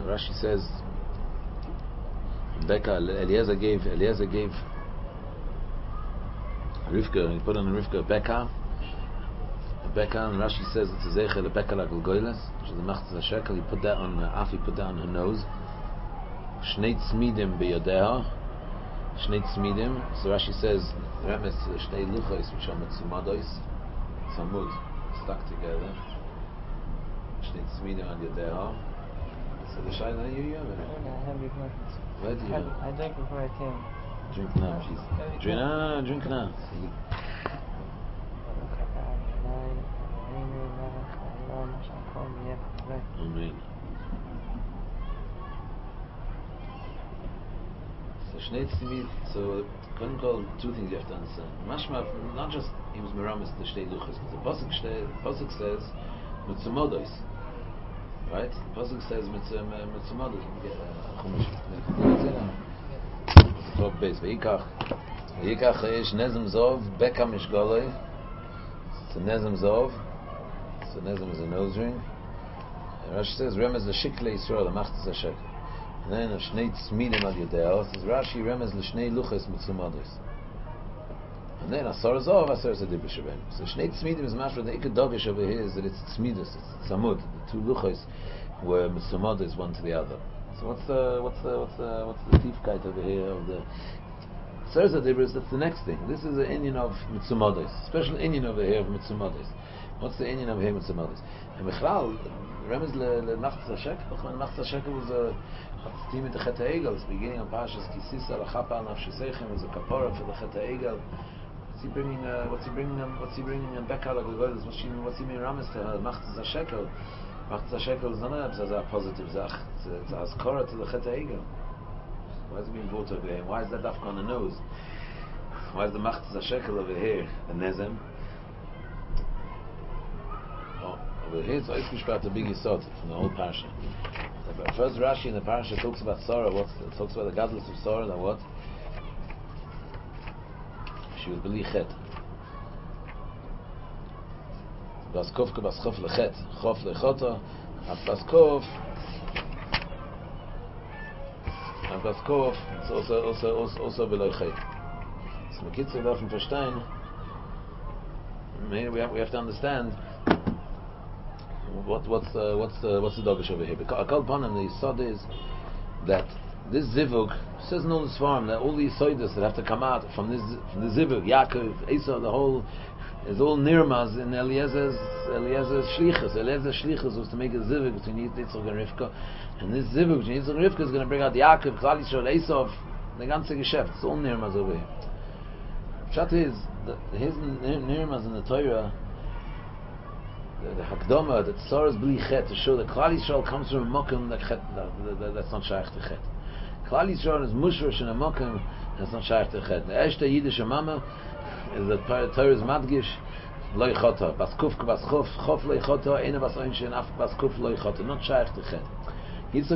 Rashi says, Eliezer gave Rivka, he put on Rivka Becca, and Rashi says it's a Zeichel Becca like Goyles, which is the Machzah Shekel. He put that on Afi, put that on her nose. Shnei Tzmidim beyadeha, Shnei Tzmidim. So Rashi says Remes Shnei Luchos which are Mitzumados, Tzamud, stuck together. Shnei Tzmidim on yadeha. So the Shaila you have it. I have before. Where do you have? I drank before I came. Drink now, please. Drink now. Amen. So Shnei Tzmid, so couldn't call two things you have to understand. Mashma, not just he was meramis the Shnei Luchos, but the pasuk says Mitzumodos. Right? The pasuk says Mitzumodos. Top base. V'yikach ish nezem zov beka mishgoloi. It's a nezem zov. So nezem is a nose ring. And Rashi says remez l'shikle Yisrael l'machtas hashek. And then shnei tzmidim al yodeo. Says Rashi remez l'shnei luches mitzumados. And then asar zov asar zedibur shabem. So shnei tzmidim is mashra the ikadogish over here is that it's tzmidus, it's tzamud. The two luches were mitzumados one to the other. So what's the tifkeit over here of the Sarza Dibris? That's the next thing. This is the Indian of Mitzumados, special Indian over here of Mitzumados. What's the Indian of here Mitzumados? And Michlal, Remez le Nachtza Shekel. When Nachtza Shekel was a team with the Chet HaEgel, it's beginning of Parshas Kisisa L'Chapa Al Nafshisechem is a kapara for the Chet HaEgel. What's he bringing him back out of the world? What's he mean Rames to her Nachtza Shekel? Nachtza Shekel is not a positive zach. It's a askara to the Chet HaEgel. Why is it being brought over here? Why is that dafka on the nose? Why is the Machtza Shekel over here? The Nezem? Oh, over here it's Oiskishpat, the big Yisod from the whole Parsha. The first Rashi in the Parsha talks about Sarah. Talks about the godless of Sarah. That what? She was Beli Chet. Baskov Baskov Lechet. Chof Lechota. Baskov. And Baskov, it's also below Chet. So Mekitzer Waffen Verstein, we have to understand what's the dogish over here. Because Akal Panim, the Yisod is that this Zivug says in all this form that all these Yisodas that have to come out from the Zivug, Yaakov, Esau, the whole is all nirmas in Eliezer's shlichus. Eliezer's shlichus was to make a zivug between Yitzchak and Rivka, and this zivug between Yitzchak and Rivka is going to bring out Yaakov, Klal Yisrael, Esau, the ganze Geschäft. It's all nirmas over here. Pshat is his nirmas in the Torah, the Hakdama, that Sarah's bli chet to show that Klal Yisrael comes from a mokum that's not shaykh to chet. Klal Yisrael is mushrosh in a mokum that's not shaykh to chet. The Eshta Yiddish Mama is that Torah's madgish loy chota baskuf baskuf chof loy chota ena basoin shen af baskuf loy chota not shaykh to chet. Yitzchak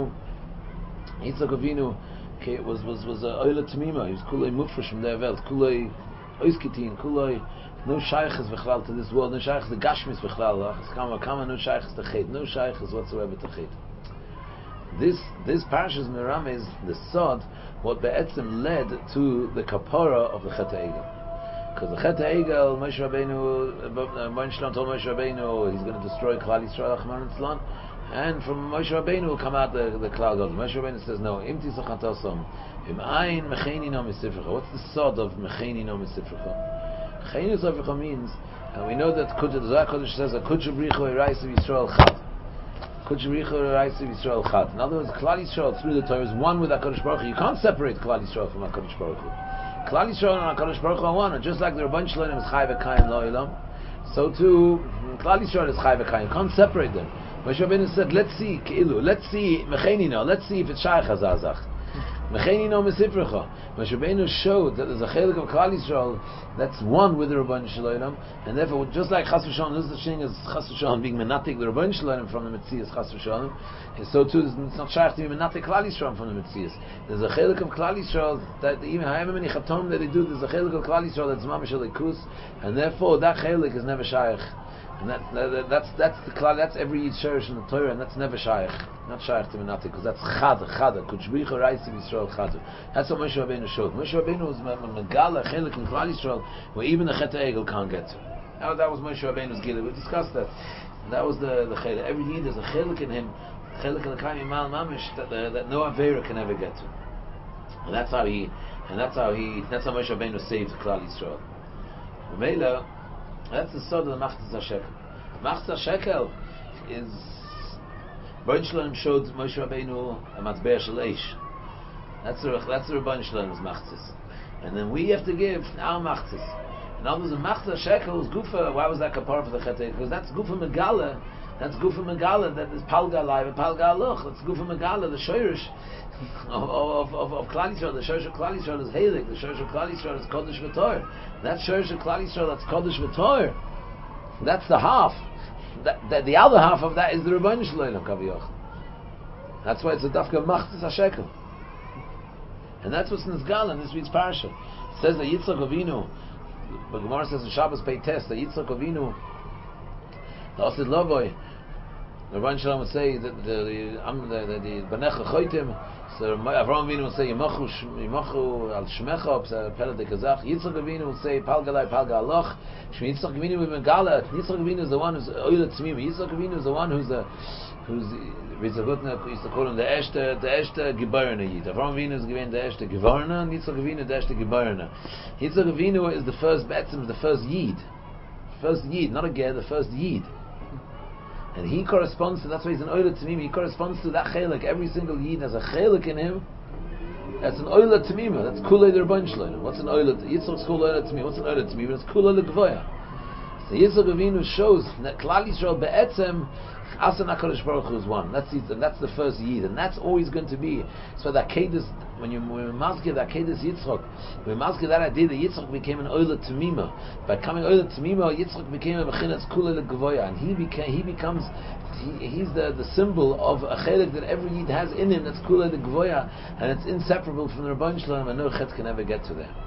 Avinu was a oila tamima. He was kulei mufresh from their welt, kulei oiskitin, kulei no shaykhs v'chlal to this world, no shaykhs the gashmis v'chlal. Kama no shaykhs to chet, no shaykhs whatsoever to chet. This parashas Miram is the sod what be'etzim led to the kapara of the Chet HaEgel. Because the Chet HaEgel, Moshe Rabbeinu, Moshe told Moshe Rabbeinu he's going to destroy Klal Yisrael, Achman and Tzlan, and from Moshe Rabbeinu will come out the Klal God. Moshe Rabbeinu says, no, Im tisachatosom, Im ayin mecheni no misifrecha. What's the sod of mecheni no misifrecha? Mecheni no misifrecha means, and we know that Zohar Kodesh says, Kudshu brichu eraisiv Yisrael chad. Kudshu brichu eraisiv Yisrael chad. In other words, Klal Yisrael through the Torah is one with HaKadosh Baruch Hu. You can't separate Klal Yisrael from HaKadosh Baruch Hu. Klal Yisrael and HaKadosh Baruch Hu are one, and just like the Rabban Shloim is Chai v'Kayim Lo'ilam, so too Klal Yisrael is Chai v'Kayim. You can't separate them. Moshe Rabbeinu said, let's see Mechenino, let's see if it's Shaykh Hazazach. Mechenino Mesifrecha. Moshe Rabbeinu showed that there's a chelik of Klal Yisrael that's one with the Rabban Shloim, and therefore, just like Chas v'Shalom, this is the thing as Chas v'Shalom being menatik the Rabban Shloim from the Metzias Chas v'Shalom, and so too it's not Shaykh to be menatik Klal Yisrael from the Metzias. There's a chelik of Klal Yisrael that even however many chatom that they do, there's a chelik of Klal Yisrael that's mamish alikus, and therefore that chelik is never Shaykh And that's the klal. That's every Yid sherish in the Torah, and that's never shaykh. Not shaykh to Menati, because that's chada. Kuchbricha Raisim Yisrael chada. That's what Moshe Rabbeinu showed. Moshe Rabbeinu was megala chelik in Klal Yisrael, where even the Chet HaEgel can't get to. That was Moshe Rabbeinu's gila. We discussed that. And that was the chelik. Every Yid has a chelik in him, chelik in the Kaim Yimal Mamish that no Avera can ever get to. And that's how Moshe Rabbeinu saved Klal Yisrael. Mela. That's the sod of the Machzas HaShekel. Machzas HaShekel is Rebbeinu Shalom showed Moshe Rabbeinu a Matzbeah Shel Eish. That's the Rebbeinu Shalom's Machzas. And then we have to give our Machzas. In other words, the Machzas HaShekel is Gufa. Why was that kapar for the Chet? Because that's Gufa Megala. That's Gufa Megala. That is Palga Alai and Palga Aloch. That's Gufa Megala. The Shoyrish of Klal Yisrael. The Shoyrish of Klal Yisrael is Heilig. The Shoyrish of Klal Yisrael is Kodesh V'Tor. That Shoyrish of Klal Yisrael, that's Kodesh V'Tor. That's the half. The other half of that is the Rebbeinu Shalom Kaviyach. That's why it's a Dafka Machzas HaShekel. And that's what's Nizgal in this week's parasha. It says that Yitzchak Avinu, but Gemara says in Shabbos Pei Tes, that Yitzchak Avinu, the Osid Lovoy, the Rebbeinu Shalom would say that the Banecha Choitim, so Avraham Avinu would say Yimachu al Shmecha, Pele de Kazach. Yitzchak Avinu would say Palgalai Palga Aloch. Yitzchak Avinu with Megala. Yitzchak Avinu is the one who's Oilet Tzmima. Yitzchak Avinu is the one who's Rizagutna used to call him the Eshte Gebarna Yid. Avraham Avinu is given the Eshte Gebarna, and Yitzchak Avinu the Eshte Gebarna. Yitzchak Avinu is the first Betzim, the first Yid. First Yid, not a Ger, the first Yid. And he corresponds to, that's why he's an Oilet Tamima, he corresponds to that Chelek. Every single Yid has a Chelek in him. That's an Oilet Tamima, that's Kulei the Rebbeinu Shalom. What's an Oilet? Yitzchak's called Oilet Tamima. What's an Oilet Tamima? It's Kulei the Gvoya. So Yitzchak Avinu shows that Klal Yisrael Be'etzem, Asa HaKadosh Baruch Hu is one. That's the first Yid, and that's always going to be. So that Akedus, when we masked that Akedus Yitzchak, we masked that idea that Yitzchak became an Oilet Tamima. By becoming Oilet Tamima, Yitzchak became a Bechinas Kulei Gvoya, and he's the symbol of a Chelek that every Yid has in him. That's Kulei Gvoya, and it's inseparable from the Rebbeinu Shalom, and no Chet can ever get to there.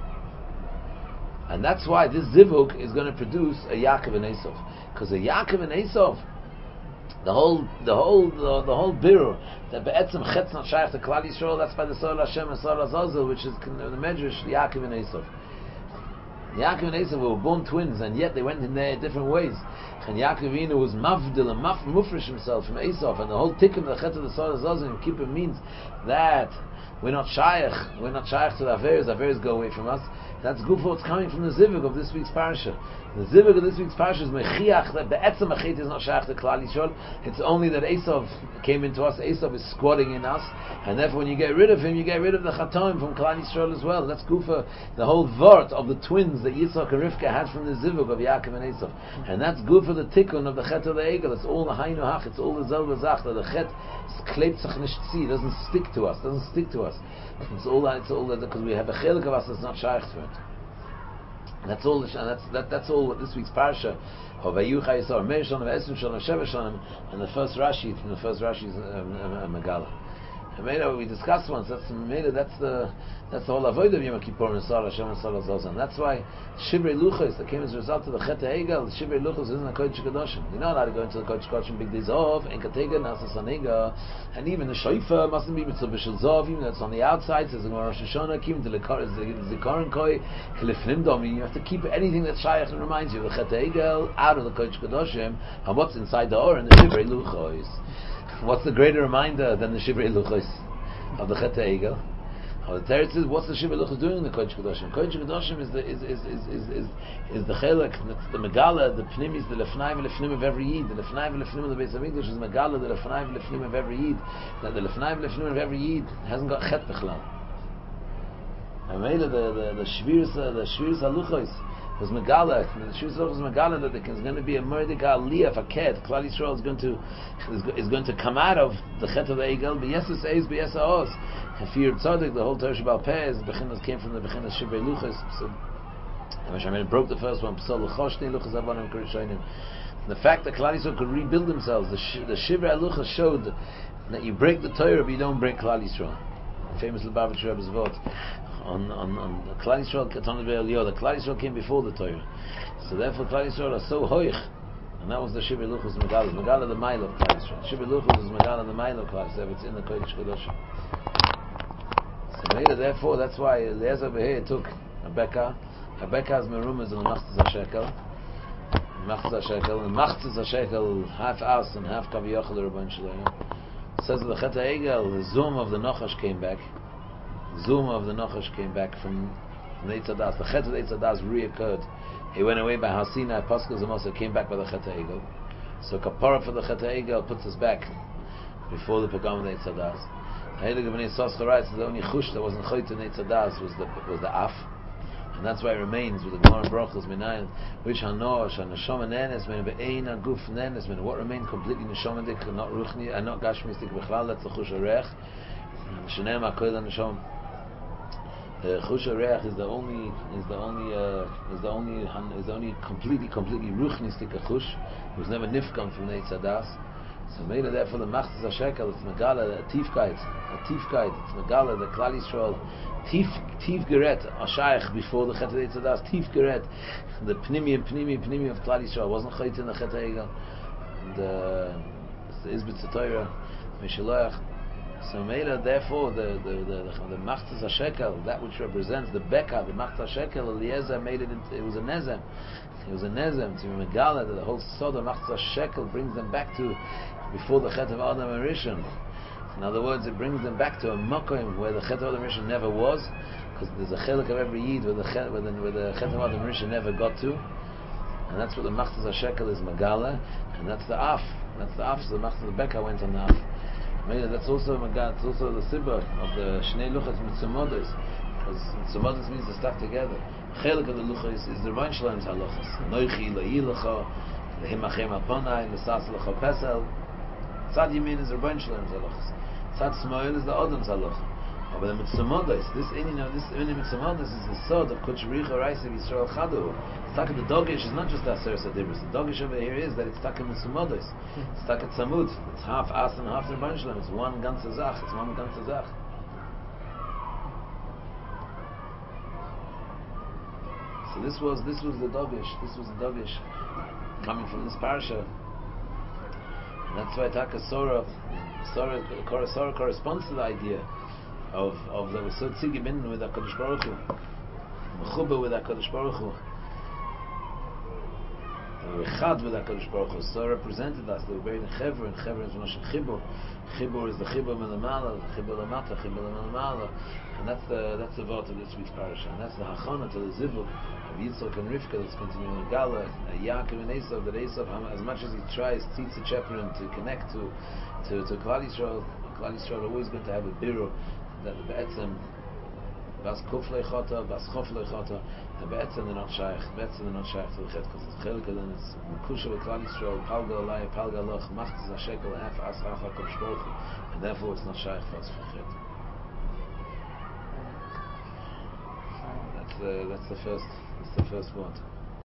And that's why this Zivug is going to produce a Yaakov and Esav, because a Yaakov and Esav, the whole birur that be'etzem chetz not shaykh to Klal Yisrael, that's by the Soul Hashem and Soul Azazel, which is the Medrash Yaakov and Esav. Yaakov and Esav were born twins, and yet they went in their different ways. And Yaakov Avinu was mavdil and mufresh himself from Esav, and the whole tikkun the chetz of the Soul Azazel in Kippur means that we're not shaykh to the Averes go away from us. That's good for what's coming from the Zivug of this week's parasha. The Zivug of this week's parasha is Mechiach, that Be'etzem Achet is not shaykh to Klal Yisrael. It's only that Esav came into us, Esav is squatting in us, and therefore when you get rid of him, you get rid of the Chatoim from Klal Yisrael as well. That's good for the whole vort of the twins that Yitzchak and Rivka had from the Zivug of Yaakov and Esav. And that's good for the tikkun of the Chet of the Egel. It's all the Hainu Hach, it's all the Zel V'zach, that the Chet klebt sich nicht zi, doesn't stick to us. It's all that, because we have a chelik of us that's not shaykh to it. That's all. That's all what this week's parasha of Vayuchai Yisrael Meir Shonim, Esrim Shonim, Sheva Shonim, and the first Rashi is Megala. And we discussed once. That's the whole avoid of Yom Kippur and Sar Hashem and Sar Azaz, and that's why Shivrei Luchos that came as a result of the Chet HaEgel. Shivrei Luchos isn't a Kodesh Kedoshim. You're not allowed to go into the Kodesh Kedoshim big days of and Katega Nasa Sanega, and even the Shofar mustn't be Mitzvah B'Shel Zov, even though it's on the outside. Says the Rosh Hashanah, Kim to the Zikaron Koi, Kelifnim Domi. You have to keep anything that Shaykh and reminds you of the Chet HaEgel out of the Kodesh Kedoshim and what's inside the Or and the Shivrei Luchos. What's the greater reminder than the Shivrei Luchos of the Chet HaEgel? The Teretz is, what's the Shivrei Luchos doing in the Kodesh Kedoshim? Kodesh Kedoshim is the Chelek, the Megala, the Pnimis, the Lefnaim and Lefnim of every Yid. The Lefnaim and Lefnim of the Beis HaMikdash is Megala, the Lefnaim and Lefnim of every Yid. That the Lefnaim and Lefnim of every Yid hasn't got Chet Bechlal. And maybe the Shviris HaLuchos was Megala. The Shviris HaLuchos was Megala that there's going to be a Murdik Aliyah for Ket. Klal Yisrael is going to come out of the Chet of the Egel. B'Yesus Eis, B'Yesus Oz. If you're tzaddik, the whole Torah Shabbal Peh came from the Bechinas Shivrei Luchos. So Moshe Rabbeinu broke the first one. P'sol L'choshni Luchos Avanim Kirishonim. The fact that Klal Yisrael could rebuild themselves, the Shivrei Luchos showed that you break the Torah, but you don't break Klal Yisrael. Famous Lubavitch Rebbe's vote on Klal Yisrael. The Klal Yisrael came before the Torah, so therefore Klal Yisrael are so hoich And that was the Shibir Luchos Megala. Megala the Mile of Klal Yisrael. Shibir Luchos is Megala the Mile of Klal Yisrael. It's in the Kodesh Kodashim. So later, therefore, that's why Eliezer Behe took Rebecca. Rebecca's Merumah is in the Machzis HaShekel. Machzis HaShekel. And Machzis HaShekel, half us and half Kav Yochel Rabban Shalom. Says the Chet HaEgel, the Zoom of the Nochash came back. Zoom of the Nochash came back from the Eitz Hadas. The Chet of the Eitz Hadas reoccurred. He went away by Hasina, Pascal Zamosa came back by the Chet HaEgel. So Kapara for the Chet HaEgel puts us back before the Pagam of the Eitz Hadas. Heilige B'nai Soscha writes that the only chush that wasn't chayt in Eitz Hadas was the af. And that's why it remains with the Gemara Brachos Minayin, which Hanosh and Neshama Nenes, when Be'ein Aguf Nenes, when what remained completely Neshamadik and not Ruchni and not Gashmistik B'chlal, that's the Chush HaReach. Shenem HaKoil and Nesham. Chush HaReach is the only completely Ruchnistik Chush. It was never Nifkan from the Eitz Hadas. So made it therefore the Machzis HaShekel, it's Megala, the Tifkeit, it's Megala, the Klal Yisrael, Tif Geret, Ashayach, before the Chet HaEitz Hadas, Tif Geret, the Pnimi of Klal Yisrael, wasn't Chayt in the Chet HaEgel, and the Izbit Torah, Mishalach. So made it therefore the Machzis HaShekel, that which represents the Beka, the Machzis HaShekel, Eliezer made it was a Nezem. It was a Nezem to Megala that the whole Sod of Machzis HaShekel brings them back to before the Chet of Adam and Rishon. In other words, it brings them back to a Makom where the Chet of Adam and Rishon never was, because there's a Chelik of every Yid where the Chet of Adam and Rishon never got to, and that's what the Machzis HaShekel is Megala, and that's the Af. So the Machzis Beka went on the Af. Maybe that's also Megala. It's also the Sibba of the Shnei Luchas Mitzumodos, because Mitzumodos means to stuck together. Chelik of the Luchas is the Rein Shalom's Halachas. Noichi La'ilacha, Lehimachem Aponai, Nesas Lecha Pesel. Tzad Yamin is the Rein Shalom's Halachas. Tzad Smoil is the Adam's Halacha. But the Mitzumodos, this Mitzumodos is the sword of Kodesh Richa Raisa Yisrael Chadu. Taka the Dogish is not just the Aser Sadibris. The Dogish over here is that it's Taka Mitzumodos. It's Taka Tzamut. It's half As and half the Rein Shalom. It's one ganze Zach. It's one ganze Zach. So this was the Dogish. This was the Dogish coming from this parasha. And that's why Taka Sora corresponds to the idea of that was so tzigi bin with HaKadosh Baruch Hu, mechuba with HaKadosh Baruch Hu, rechad with HaKadosh Baruch Hu. So represented us. They were buried in Chevron. Chevron is Moshe Chibur. Chibur is the Chibur Melamala, the Chibur Lamata, Chibur Melamala, and that's the vote of this week's parasha. And that's the hachana to the zivuk of Yitzchak and Rivka that's continuing in Gala, Yaakov and Esav. That Esav, as much as he tries, Tzitz Cheprin to connect to Klal Yisrael are always going to have a biro that the Be'etzem Bas Kuf Leichota, Bas Chof Leichota, the Be'etzem they're not shaykh to the Chet, because it's Chelik and it's Mekusha with Klal Yisrael, Palga Alai, Palga Loch, Machzis HaShekel, half As, half HaKadosh Baruch Hu, and therefore it's not shaykh for us for Chet. That's the first one.